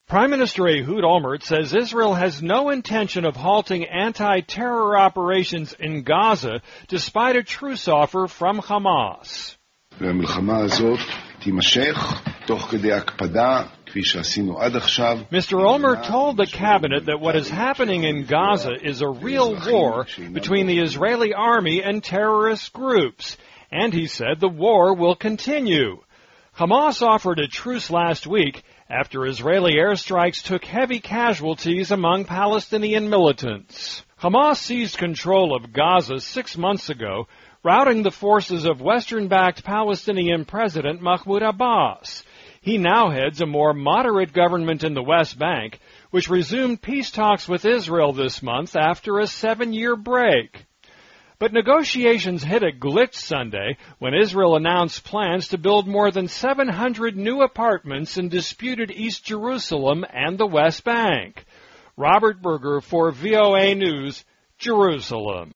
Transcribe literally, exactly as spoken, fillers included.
Prime Minister Ehud Olmert says Israel has no intention of halting anti-terror operations in Gaza despite a truce offer from Hamas. Mister Olmert told the cabinet that what is happening in Gaza is a real war between the Israeli army and terrorist groups, and he said the war will continue. Hamas offered a truce last week after Israeli airstrikes took heavy casualties among Palestinian militants. Hamas seized control of Gaza six months ago, routing the forces of Western-backed Palestinian President Mahmoud Abbas. He now heads a more moderate government in the West Bank, which resumed peace talks with Israel this month after a seven-year break. But negotiations hit a glitch Sunday when Israel announced plans to build more than seven hundred new apartments in disputed East Jerusalem and the West Bank. Robert Berger for V O A News, Jerusalem.